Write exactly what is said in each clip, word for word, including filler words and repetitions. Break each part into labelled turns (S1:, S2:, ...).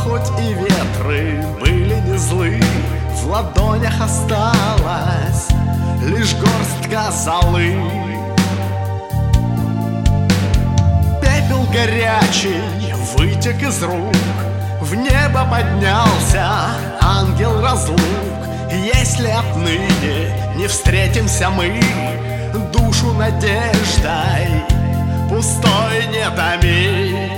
S1: хоть и ветры были не злы, в ладонях осталась лишь горстка золы. Пепел горячий вытек из рук, в небо поднялся ангел разлук. Если отныне не встретимся мы, душу надеждой пустой не томи.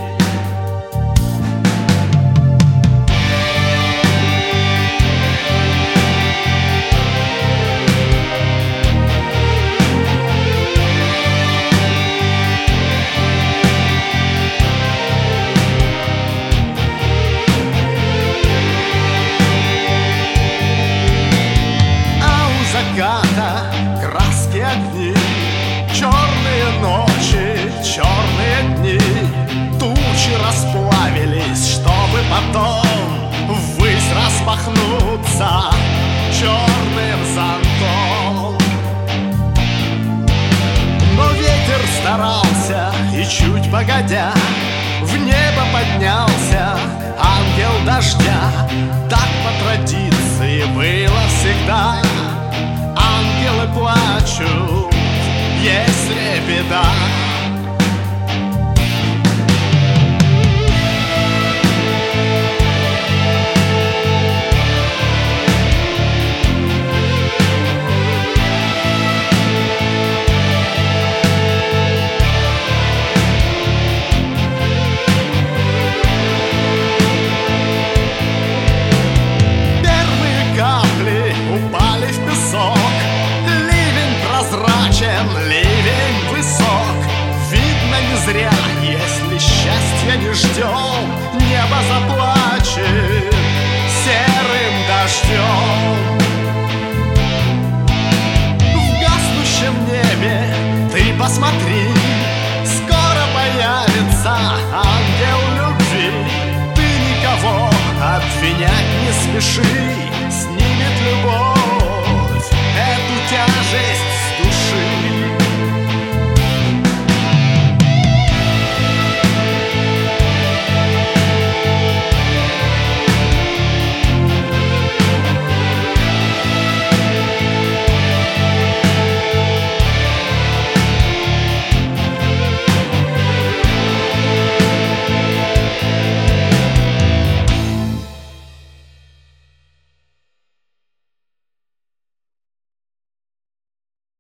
S1: Заката краски огни, черные ночи, черные дни, тучи расплавились, чтобы потом ввысь распахнуться черным зонтом. Но ветер старался, и чуть погодя в небо поднялся ангел дождя. Так по традиции было всегда. Ангелы плачут, если беда. Первые капли упали в песок, ливень высок. Видно, не зря, если счастья не ждем, небо заплачет серым дождем. В гаснущем небе ты посмотри, скоро появится